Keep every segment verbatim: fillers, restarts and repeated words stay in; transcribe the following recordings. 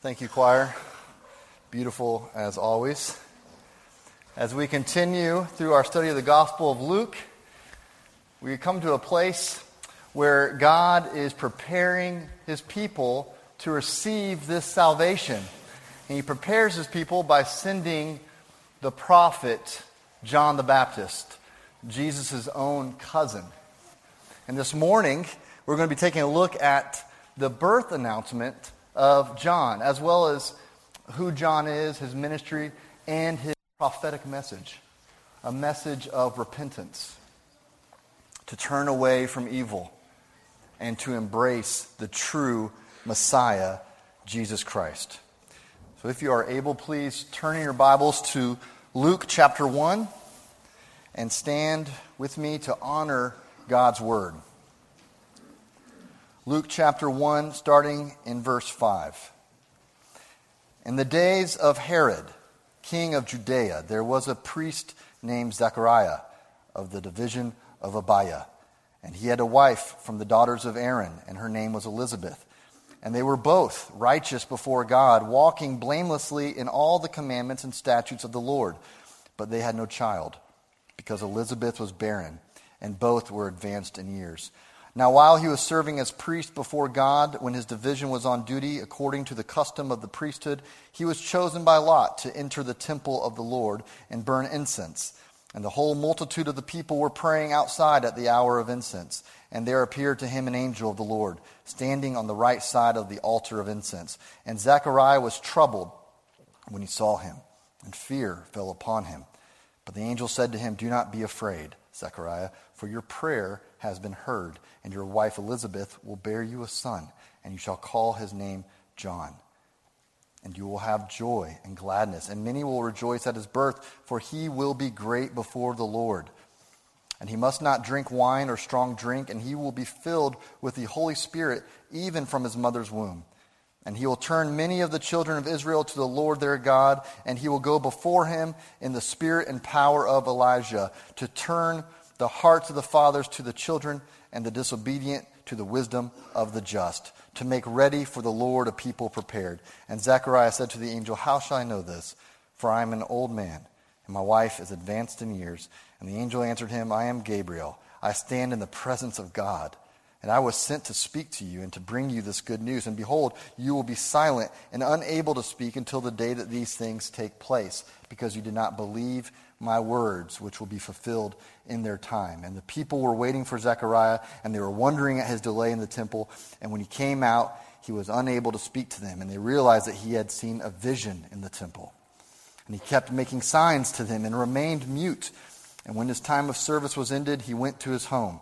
Thank you, choir. Beautiful as always. As we continue through our study of the Gospel of Luke, we come to a place where God is preparing His people to receive this salvation. And He prepares His people by sending the prophet John the Baptist, Jesus' own cousin. And this morning, we're going to be taking a look at the birth announcement of John, as well as who John is, his ministry, and his prophetic message. A message of repentance, to turn away from evil, and to embrace the true Messiah, Jesus Christ. So if you are able, please turn in your Bibles to Luke chapter one and stand with me to honor God's Word. Luke chapter one, starting in verse five. In the days of Herod, king of Judea, there was a priest named Zechariah of the division of Abiah. And he had a wife from the daughters of Aaron, and her name was Elizabeth. And they were both righteous before God, walking blamelessly in all the commandments and statutes of the Lord. But they had no child, because Elizabeth was barren, and both were advanced in years. Now while he was serving as priest before God, when his division was on duty according to the custom of the priesthood, he was chosen by lot to enter the temple of the Lord and burn incense. And the whole multitude of the people were praying outside at the hour of incense. And there appeared to him an angel of the Lord, standing on the right side of the altar of incense. And Zechariah was troubled when he saw him, and fear fell upon him. But the angel said to him, "Do not be afraid, Zechariah, for your prayer has been heard, and your wife Elizabeth will bear you a son, and you shall call his name John. And you will have joy and gladness, and many will rejoice at his birth, for he will be great before the Lord. And he must not drink wine or strong drink, and he will be filled with the Holy Spirit even from his mother's womb. And he will turn many of the children of Israel to the Lord their God, and he will go before him in the spirit and power of Elijah, to turn the hearts of the fathers to the children, and the disobedient to the wisdom of the just, to make ready for the Lord a people prepared." And Zechariah said to the angel, "How shall I know this? For I am an old man, and my wife is advanced in years." And the angel answered him, "I am Gabriel. I stand in the presence of God, and I was sent to speak to you and to bring you this good news. And behold, you will be silent and unable to speak until the day that these things take place, because you did not believe my words, which will be fulfilled in their time." And the people were waiting for Zechariah, and they were wondering at his delay in the temple. And when he came out, he was unable to speak to them, and they realized that he had seen a vision in the temple. And he kept making signs to them and remained mute. And when his time of service was ended, he went to his home.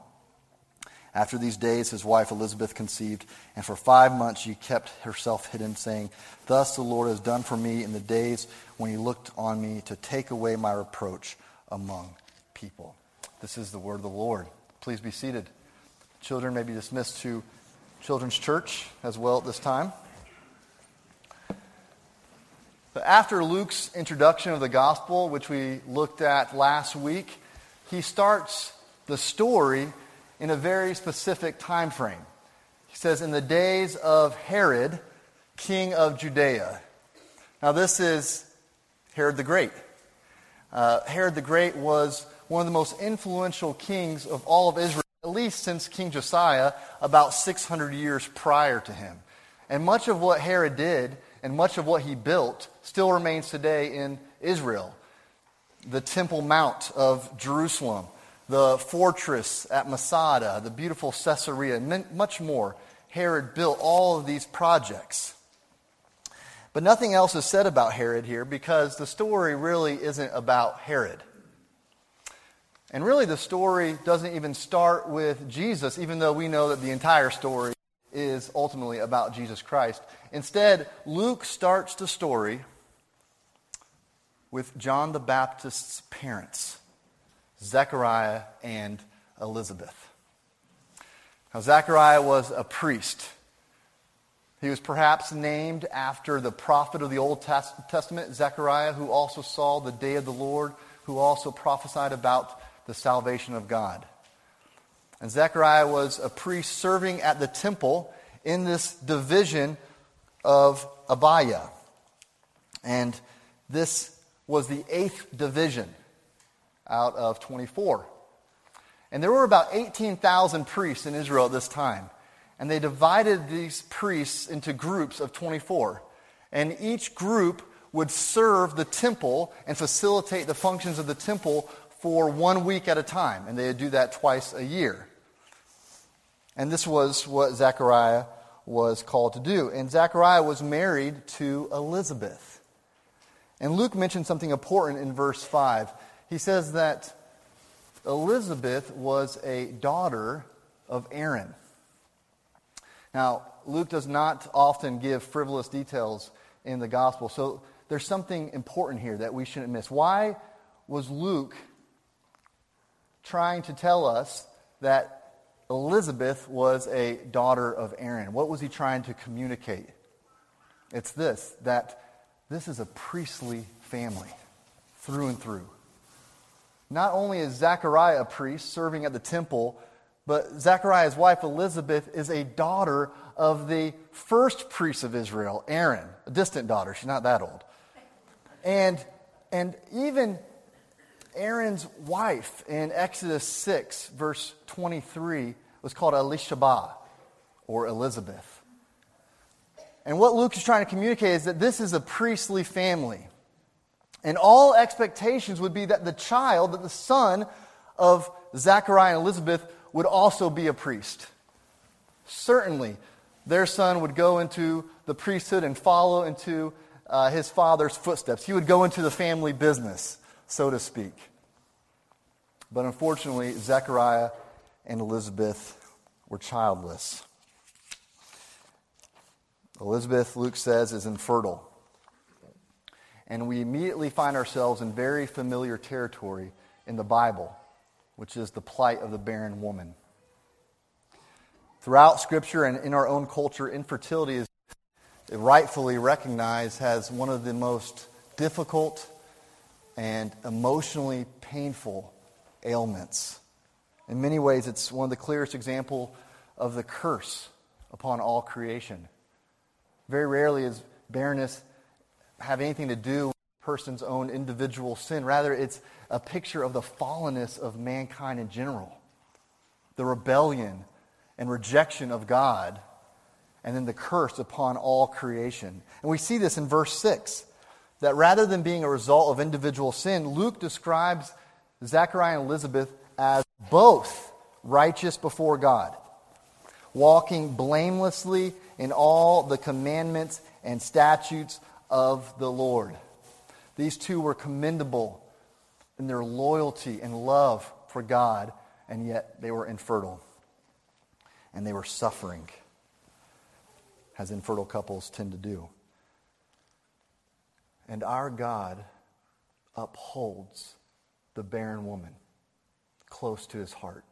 After these days, his wife Elizabeth conceived, and for five months she kept herself hidden, saying, "Thus the Lord has done for me in the days when he looked on me to take away my reproach among people." This is the word of the Lord. Please be seated. Children may be dismissed to Children's Church as well at this time. But after Luke's introduction of the gospel, which we looked at last week, he starts the story in a very specific time frame. He says, in the days of Herod, king of Judea. Now this is Herod the Great. Uh, Herod the Great was one of the most influential kings of all of Israel, at least since King Josiah, about six hundred years prior to him. And much of what Herod did, and much of what he built, still remains today in Israel. The Temple Mount of Jerusalem, the fortress at Masada, the beautiful Caesarea, and much more. Herod built all of these projects. But nothing else is said about Herod here, because the story really isn't about Herod. And really the story doesn't even start with Jesus, even though we know that the entire story is ultimately about Jesus Christ. Instead, Luke starts the story with John the Baptist's parents, Zechariah and Elizabeth. Now, Zechariah was a priest. He was perhaps named after the prophet of the Old Testament, Zechariah, who also saw the day of the Lord, who also prophesied about the salvation of God. And Zechariah was a priest serving at the temple in this division of Abiah. And this was the eighth division out of twenty-four. And there were about eighteen thousand priests in Israel at this time. And they divided these priests into groups of twenty-four. And each group would serve the temple and facilitate the functions of the temple for one week at a time. And they would do that twice a year. And this was what Zechariah was called to do. And Zechariah was married to Elizabeth. And Luke mentioned something important in verse five. He says that Elizabeth was a daughter of Aaron. Now, Luke does not often give frivolous details in the gospel, so there's something important here that we shouldn't miss. Why was Luke trying to tell us that Elizabeth was a daughter of Aaron? What was he trying to communicate? It's this, that this is a priestly family through and through. Not only is Zechariah a priest serving at the temple, but Zechariah's wife Elizabeth is a daughter of the first priest of Israel, Aaron, a distant daughter. She's not that old. And, and even Aaron's wife in Exodus six, verse twenty-three, was called Elisheba, or Elizabeth. And what Luke is trying to communicate is that this is a priestly family. And all expectations would be that the child, that the son of Zechariah and Elizabeth would also be a priest. Certainly, their son would go into the priesthood and follow into uh, his father's footsteps. He would go into the family business, so to speak. But unfortunately, Zechariah and Elizabeth were childless. Elizabeth, Luke says, is infertile. And we immediately find ourselves in very familiar territory in the Bible, which is the plight of the barren woman. Throughout Scripture and in our own culture, infertility is rightfully recognized as one of the most difficult and emotionally painful ailments. In many ways, it's one of the clearest examples of the curse upon all creation. Very rarely is barrenness have anything to do with a person's own individual sin. Rather, it's a picture of the fallenness of mankind in general. The rebellion and rejection of God, and then the curse upon all creation. And we see this in verse six, that rather than being a result of individual sin, Luke describes Zechariah and Elizabeth as both righteous before God, walking blamelessly in all the commandments and statutes of the Lord. These two were commendable in their loyalty and love for God, and yet they were infertile. And they were suffering, as infertile couples tend to do. And our God upholds the barren woman close to his heart.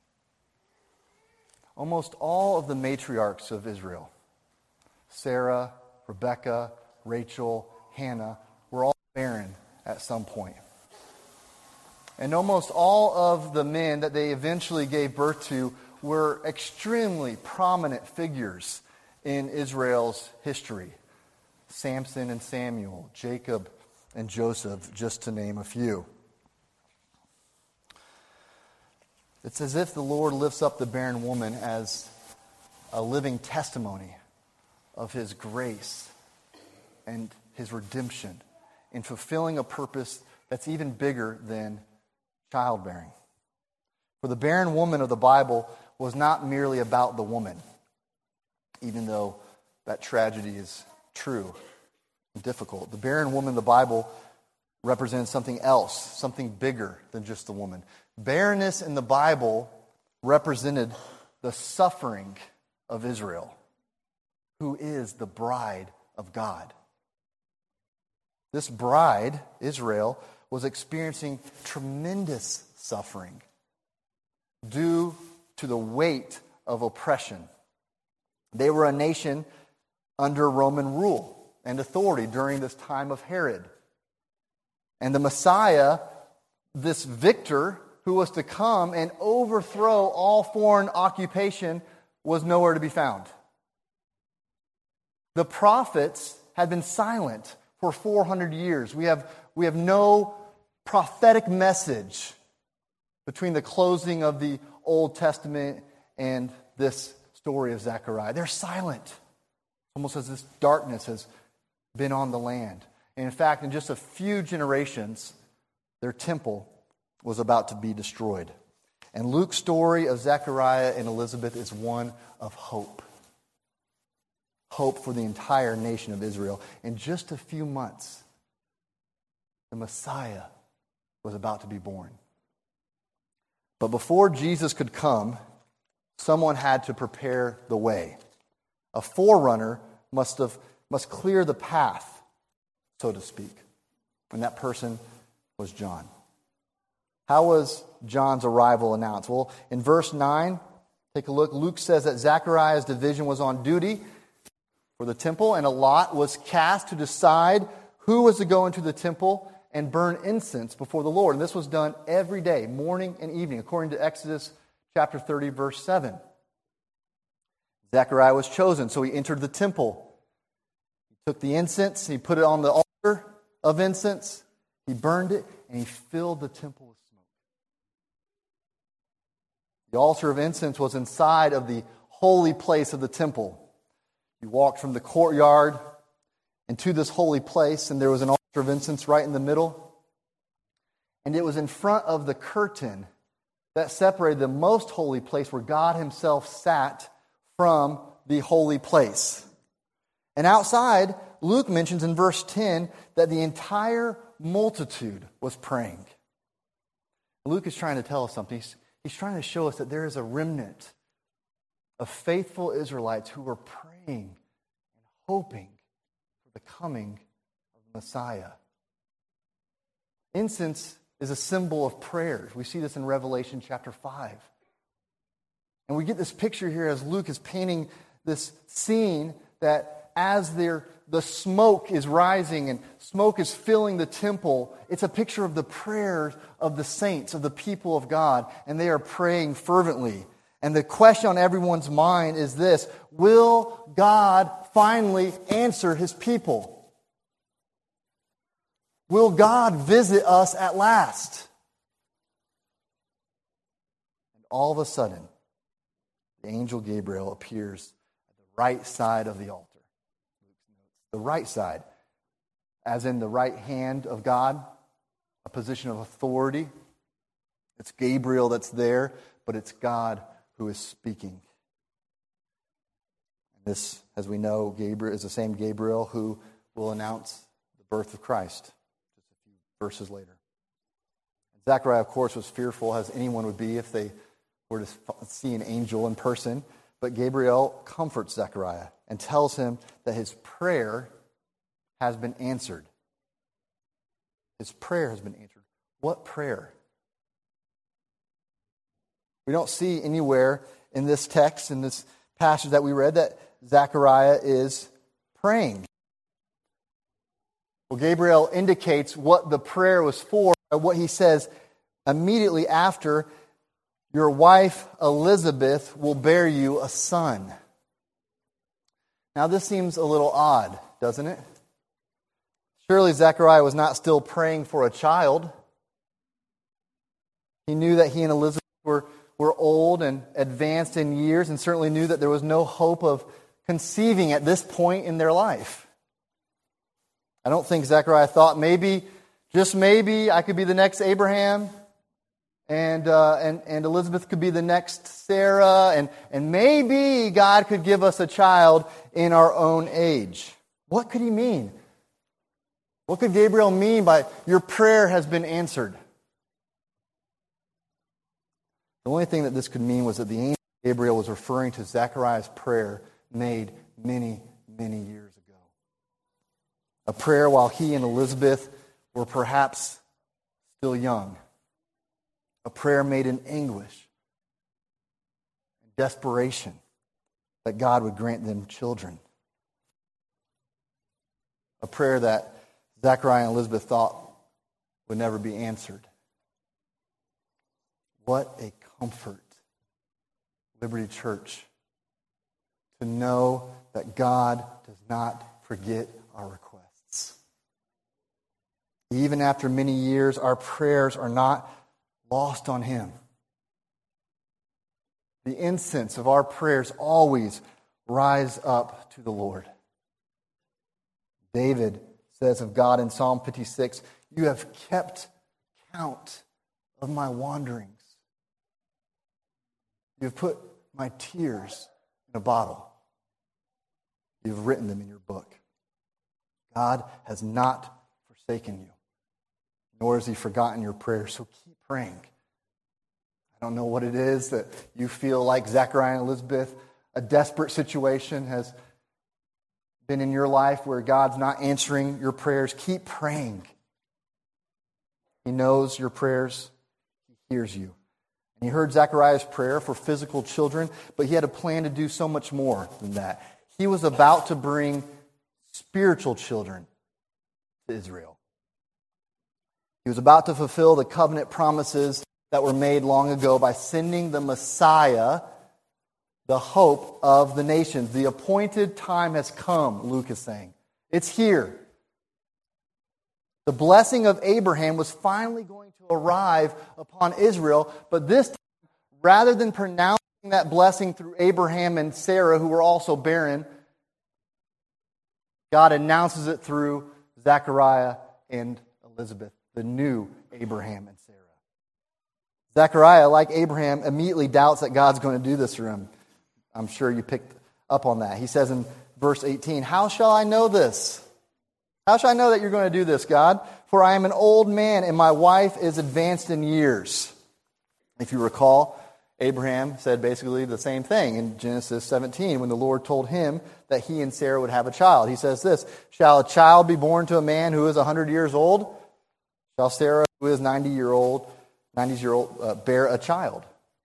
Almost all of the matriarchs of Israel, Sarah, Rebecca, Rachel, Hannah, were all barren at some point. And almost all of the men that they eventually gave birth to were extremely prominent figures in Israel's history. Samson and Samuel, Jacob and Joseph, just to name a few. It's as if the Lord lifts up the barren woman as a living testimony of His grace and His redemption in fulfilling a purpose that's even bigger than childbearing. For the barren woman of the Bible was not merely about the woman, even though that tragedy is true and difficult. The barren woman of the Bible represents something else, something bigger than just the woman. Barrenness in the Bible represented the suffering of Israel, who is the bride of God. This bride, Israel, was experiencing tremendous suffering due to the weight of oppression. They were a nation under Roman rule and authority during this time of Herod. And the Messiah, this victor who was to come and overthrow all foreign occupation, was nowhere to be found. The prophets had been silent for four hundred years. We have, we have no prophetic message between the closing of the Old Testament and this story of Zechariah. They're silent. Almost as this darkness has been on the land. And in fact, in just a few generations, their temple was about to be destroyed. And Luke's story of Zechariah and Elizabeth is one of hope. Hope for the entire nation of Israel. In just a few months, the Messiah was about to be born. But before Jesus could come, someone had to prepare the way. A forerunner must have must clear the path, so to speak. And that person was John. How was John's arrival announced? Well, in verse nine, take a look. Luke says that Zechariah's division was on duty for the temple, and a lot was cast to decide who was to go into the temple and burn incense before the Lord. And this was done every day, morning and evening, according to Exodus chapter thirty, verse seven. Zechariah was chosen, so he entered the temple. He took the incense, he put it on the altar of incense, he burned it, and he filled the temple with smoke. The altar of incense was inside of the holy place of the temple. You walked from the courtyard into this holy place, and there was an altar of incense right in the middle. And it was in front of the curtain that separated the most holy place where God himself sat from the holy place. And outside, Luke mentions in verse ten that the entire multitude was praying. Luke is trying to tell us something. He's, he's trying to show us that there is a remnant of faithful Israelites who were praying and hoping for the coming of the Messiah. Incense is a symbol of prayers. We see this in Revelation chapter five. And we get this picture here as Luke is painting this scene that as the smoke is rising and smoke is filling the temple, it's a picture of the prayers of the saints, of the people of God, and they are praying fervently. And the question on everyone's mind is this: will God finally answer his people? Will God visit us at last? And all of a sudden, the angel Gabriel appears at the right side of the altar. The right side, as in the right hand of God, a position of authority. It's Gabriel that's there, but it's God who is speaking. This, as we know, Gabriel is the same Gabriel who will announce the birth of Christ just a few verses later. Zechariah, of course, was fearful, as anyone would be if they were to see an angel in person. But Gabriel comforts Zechariah and tells him that his prayer has been answered. His prayer has been answered. What prayer? We don't see anywhere in this text, in this passage that we read, that Zechariah is praying. Well, Gabriel indicates what the prayer was for, what he says immediately after: your wife Elizabeth will bear you a son. Now this seems a little odd, doesn't it? Surely Zechariah was not still praying for a child. He knew that he and Elizabeth were, were old and advanced in years, and certainly knew that there was no hope of conceiving at this point in their life. I don't think Zechariah thought maybe, just maybe, I could be the next Abraham. And, uh, and and Elizabeth could be the next Sarah, and, and maybe God could give us a child in our own age. What could he mean? What could Gabriel mean by your prayer has been answered? The only thing that this could mean was that the angel Gabriel was referring to Zechariah's prayer made many, many years ago. A prayer while he and Elizabeth were perhaps still young. A prayer made in anguish and desperation that God would grant them children. A prayer that Zechariah and Elizabeth thought would never be answered. What a comfort, Liberty Church, to know that God does not forget our requests. Even after many years, our prayers are not lost on Him. The incense of our prayers always rise up to the Lord. David says of God in Psalm fifty-six, "You have kept count of my wanderings. You have put my tears in a bottle. You have written them in your book." God has not forsaken you, nor has He forgotten your prayers. So keep praying. I don't know what it is that you feel like Zechariah and Elizabeth, a desperate situation has been in your life where God's not answering your prayers. Keep praying. He knows your prayers. He hears you. And you heard Zechariah's prayer for physical children, but he had a plan to do so much more than that. He was about to bring spiritual children to Israel. He was about to fulfill the covenant promises that were made long ago by sending the Messiah, the hope of the nations. The appointed time has come, Luke is saying. It's here. The blessing of Abraham was finally going to arrive upon Israel, but this time, rather than pronouncing that blessing through Abraham and Sarah, who were also barren, God announces it through Zechariah and Elizabeth, the new Abraham and Sarah. Zechariah, like Abraham, immediately doubts that God's going to do this for him. I'm sure you picked up on that. He says in verse eighteen, "How shall I know this? How shall I know that you're going to do this, God? For I am an old man and my wife is advanced in years." If you recall, Abraham said basically the same thing in Genesis seventeen when the Lord told him that he and Sarah would have a child. He says this, "Shall a child be born to a man who is one hundred years old? Shall Sarah, who is ninety year old, ninety year old, uh, bear a child?"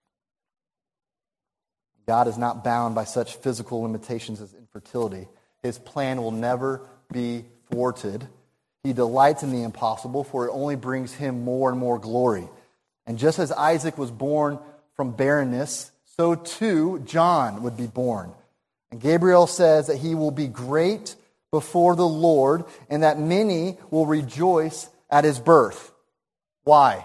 God is not bound by such physical limitations as infertility. His plan will never be thwarted. He delights in the impossible, for it only brings Him more and more glory. And just as Isaac was born from barrenness, so too John would be born. And Gabriel says that he will be great before the Lord, and that many will rejoice at his birth. Why?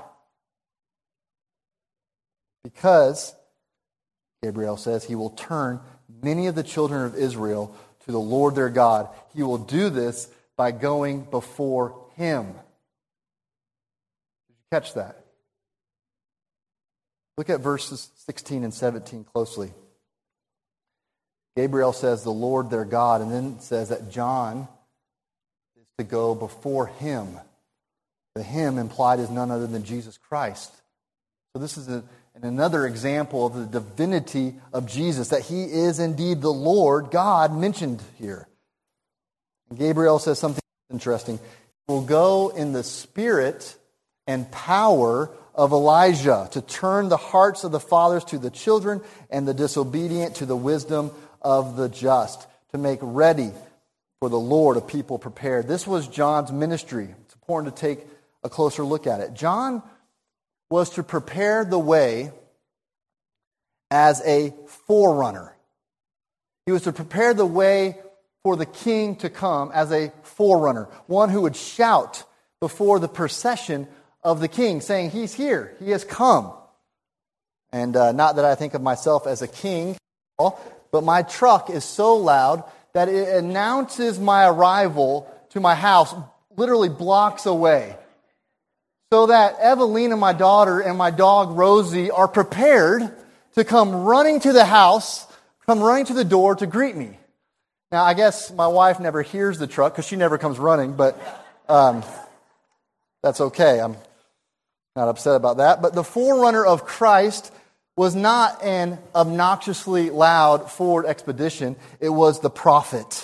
Because Gabriel says he will turn many of the children of Israel to the Lord their God. He will do this by going before Him. Did you catch that? Look at verses sixteen and seventeen closely. Gabriel says the Lord their God, and then says that John is to go before Him. The Him implied is none other than Jesus Christ. So this is a And another example of the divinity of Jesus, that He is indeed the Lord God mentioned here. And Gabriel says something interesting. He will go in the spirit and power of Elijah to turn the hearts of the fathers to the children and the disobedient to the wisdom of the just, to make ready for the Lord a people prepared. This was John's ministry. It's important to take a closer look at it. John was to prepare the way as a forerunner. He was to prepare the way for the king to come as a forerunner, one who would shout before the procession of the king, saying, "He's here, He has come." And uh, not that I think of myself as a king, but my truck is so loud that it announces my arrival to my house literally blocks away, so that Evelina, my daughter, and my dog Rosie are prepared to come running to the house, come running to the door to greet me. Now, I guess my wife never hears the truck because she never comes running, but um, that's okay. I'm not upset about that. But the forerunner of Christ was not an obnoxiously loud Ford Expedition. It was the prophet,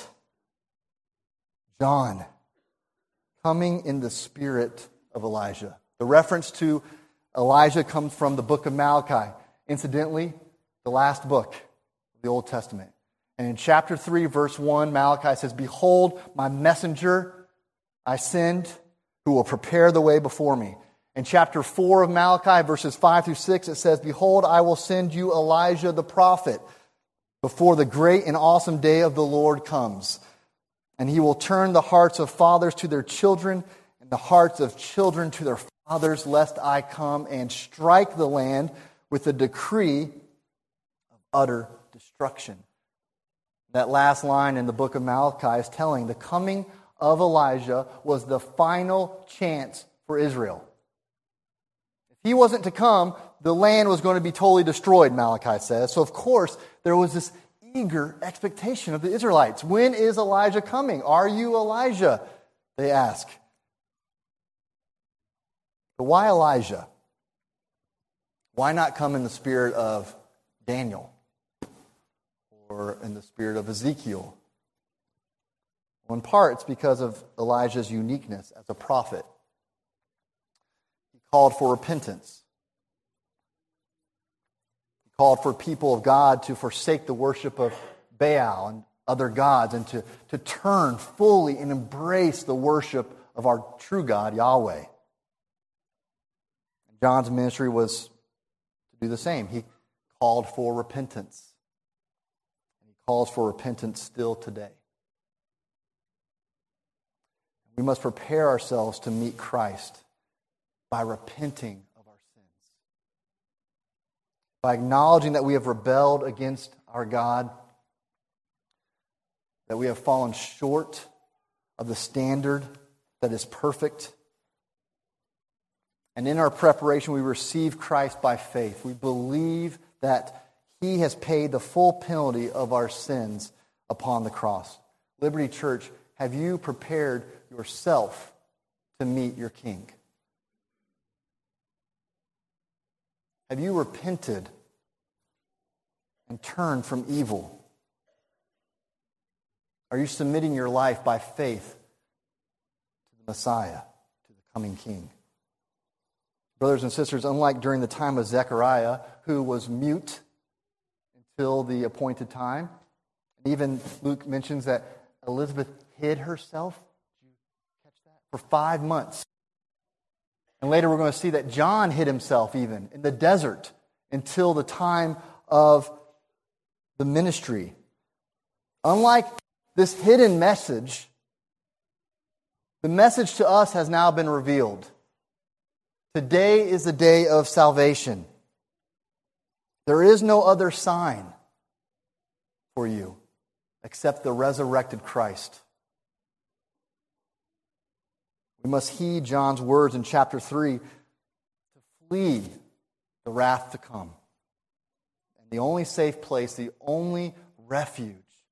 John, coming in the spirit of Elijah. The reference to Elijah comes from the book of Malachi. Incidentally, the last book of the Old Testament. And in chapter three, verse one, Malachi says, "Behold, my messenger I send, who will prepare the way before me." In chapter four of Malachi, verses five through six, it says, "Behold, I will send you Elijah the prophet." before the great and awesome day of the Lord comes. And he will turn the hearts of fathers to their children and the hearts of children to their fathers, lest I come and strike the land with a decree of utter destruction. That last line in the book of Malachi is telling the coming of Elijah was the final chance for Israel. If he wasn't to come, the land was going to be totally destroyed, Malachi says. So of course, there was this eager expectation of the Israelites. When is Elijah coming? Are you Elijah? They ask. But why Elijah? Why not come in the spirit of Daniel? Or in the spirit of Ezekiel? Well, in part, it's because of Elijah's uniqueness as a prophet. He called for repentance. He called for people of God to forsake the worship of Baal and other gods and to, to turn fully and embrace the worship of our true God, Yahweh. John's ministry was to do the same. He called for repentance. And he calls for repentance still today. We must prepare ourselves to meet Christ by repenting of our sins. By acknowledging that we have rebelled against our God, that we have fallen short of the standard that is perfect. And in our preparation, we receive Christ by faith. We believe that He has paid the full penalty of our sins upon the cross. Liberty Church, have you prepared yourself to meet your King? Have you repented and turned from evil? Are you submitting your life by faith to the Messiah, to the coming King? Brothers and sisters, unlike during the time of Zechariah, who was mute until the appointed time, and even Luke mentions that Elizabeth hid herself. Did you catch that? For five months. And later we're going to see that John hid himself even in the desert until the time of the ministry. Unlike this hidden message, the message to us has now been revealed. Today is the day of salvation. There is no other sign for you except the resurrected Christ. We must heed John's words in chapter three to flee the wrath to come. And the only safe place, the only refuge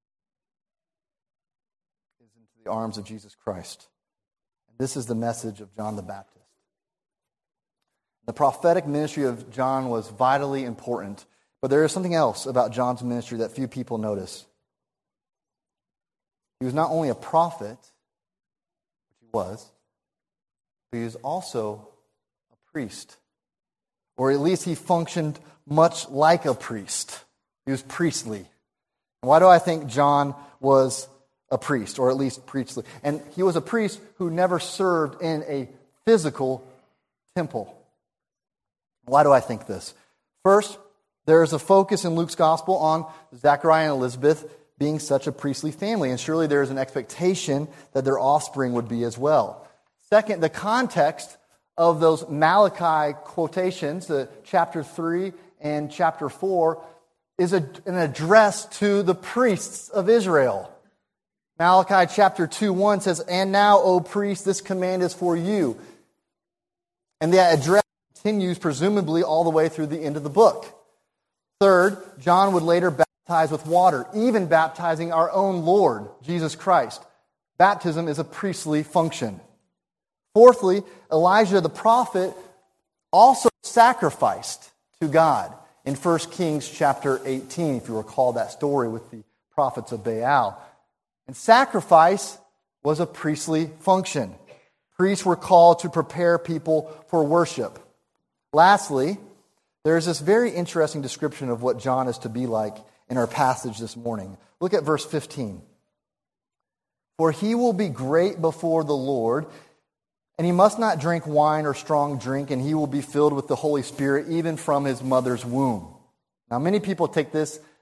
is into the arms of Jesus Christ. And this is the message of John the Baptist. The prophetic ministry of John was vitally important, but there is something else about John's ministry that few people notice. He was not only a prophet, which he was, but he was also a priest. Or at least he functioned much like a priest. He was priestly. And why do I think John was a priest, or at least priestly? And he was a priest who never served in a physical temple. Why do I think this? First, there is a focus in Luke's gospel on Zechariah and Elizabeth being such a priestly family, and surely there is an expectation that their offspring would be as well. Second, the context of those Malachi quotations, the chapter three and chapter four, is a, an address to the priests of Israel. Malachi chapter two one says, "And now, O priest, this command is for you." And that address continues presumably all the way through the end of the book. Third, John would later baptize with water, even baptizing our own Lord, Jesus Christ. Baptism is a priestly function. Fourthly, Elijah the prophet also sacrificed to God in First Kings chapter eighteen, if you recall that story with the prophets of Baal. And sacrifice was a priestly function. Priests were called to prepare people for worship. Lastly, there's this very interesting description of what John is to be like in our passage this morning. Look at verse fifteen. "For he will be great before the Lord, and he must not drink wine or strong drink, and he will be filled with the Holy Spirit even from his mother's womb." Now, many people take this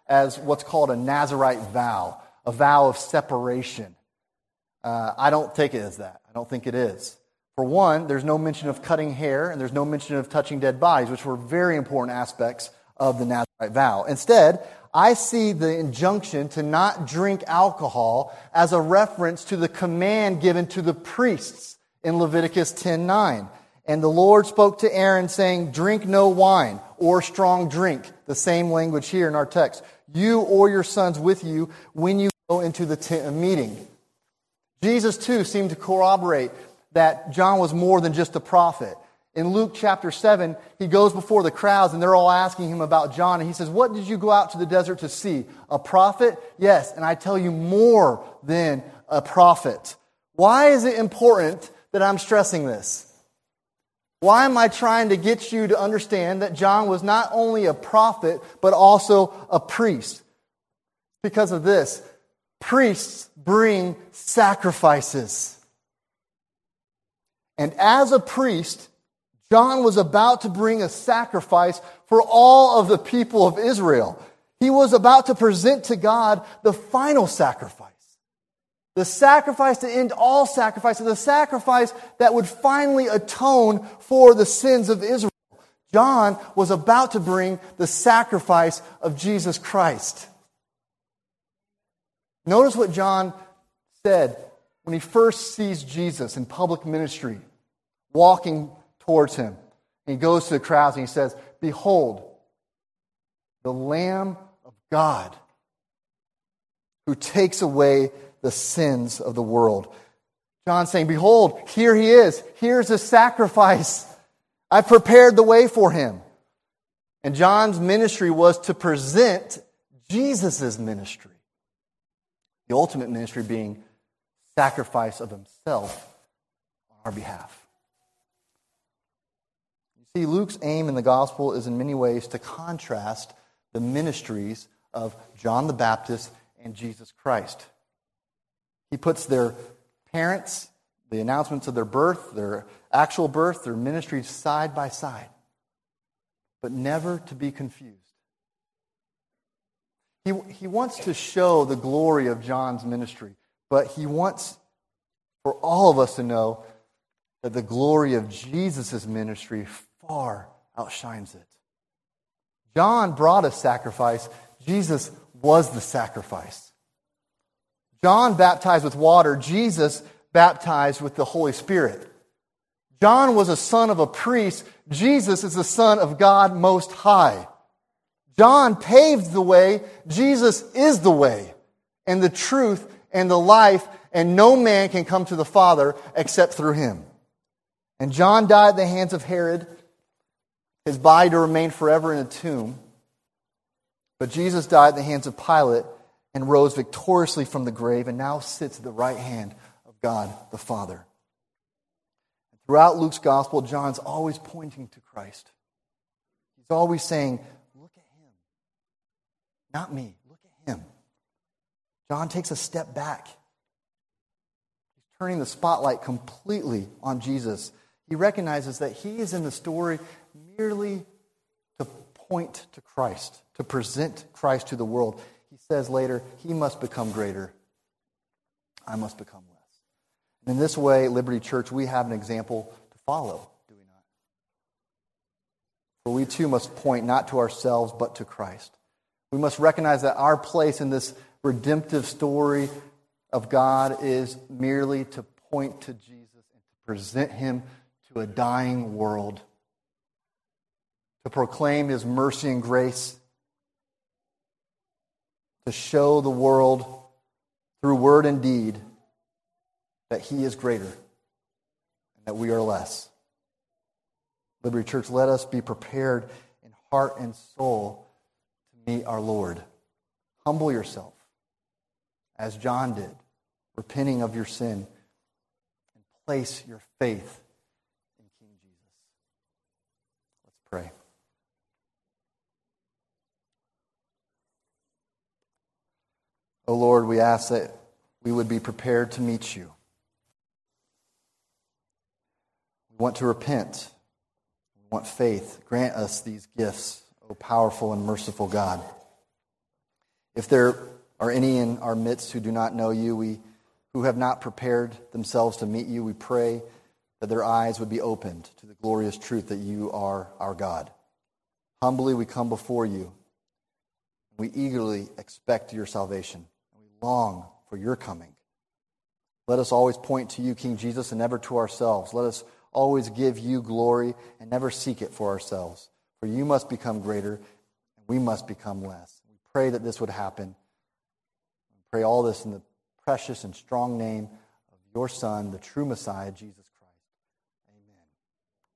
as what's called a Nazirite vow, a vow of separation. Uh, I don't take it as that. I don't think it is. For one, there's no mention of cutting hair, and there's no mention of touching dead bodies, which were very important aspects of the Nazirite vow. Instead, I see the injunction to not drink alcohol as a reference to the command given to the priests in Leviticus ten nine. And the Lord spoke to Aaron saying, drink no wine or strong drink. The same language here in our text. You or your sons with you when you go into the tent of meeting. Jesus too seemed to corroborate that John was more than just a prophet. In Luke chapter seven, he goes before the crowds and they're all asking him about John. And he says, what did you go out to the desert to see? A prophet? Yes, and I tell you more than a prophet. Why is it important that I'm stressing this? Why am I trying to get you to understand that John was not only a prophet, but also a priest? Because of this, priests bring sacrifices. And as a priest, John was about to bring a sacrifice for all of the people of Israel. He was about to present to God the final sacrifice. The sacrifice to end all sacrifices, the sacrifice that would finally atone for the sins of Israel. John was about to bring the sacrifice of Jesus Christ. Notice what John said when he first sees Jesus in public ministry, walking towards him. And he goes to the crowds and he says, behold, the Lamb of God who takes away the sins of the world. John's saying, behold, here he is. Here's the sacrifice. I prepared the way for him. And John's ministry was to present Jesus' ministry. The ultimate ministry being sacrifice of himself on our behalf. You see, Luke's aim in the gospel is in many ways to contrast the ministries of John the Baptist and Jesus Christ. He puts their parents, the announcements of their birth, their actual birth, their ministries side by side, but never to be confused. He, he wants to show the glory of John's ministry, but he wants for all of us to know that the glory of Jesus' ministry far outshines it. John brought a sacrifice. Jesus was the sacrifice. John baptized with water. Jesus baptized with the Holy Spirit. John was a son of a priest. Jesus is the Son of God Most High. John paved the way. Jesus is the way and the truth and the life, and no man can come to the Father except through him. And John died at the hands of Herod, his body to remain forever in a tomb. But Jesus died at the hands of Pilate and rose victoriously from the grave and now sits at the right hand of God the Father. Throughout Luke's gospel, John's always pointing to Christ. He's always saying, look at him. Not me. Look at him. John takes a step back. He's turning the spotlight completely on Jesus. He recognizes that he is in the story merely to point to Christ, to present Christ to the world. He says later, he must become greater. I must become less. And in this way, Liberty Church, we have an example to follow, do we not? For we too must point not to ourselves, but to Christ. We must recognize that our place in this redemptive story of God is merely to point to Jesus and to present him to a dying world, to proclaim his mercy and grace, to show the world through word and deed that he is greater and that we are less. Liberty Church, let us be prepared in heart and soul to meet our Lord. Humble yourself, as John did, repenting of your sin, and place your faith in King Jesus. Let's pray. O Lord, we ask that we would be prepared to meet you. We want to repent. We want faith. Grant us these gifts, O powerful and merciful God. If there are any in our midst who do not know you, we who have not prepared themselves to meet you, we pray that their eyes would be opened to the glorious truth that you are our God. Humbly we come before you. We eagerly expect your salvation. We long for your coming. Let us always point to you, King Jesus, and never to ourselves. Let us always give you glory and never seek it for ourselves. For you must become greater, and we must become less. We pray that this would happen. We pray all this in the precious and strong name of your Son, the true Messiah, Jesus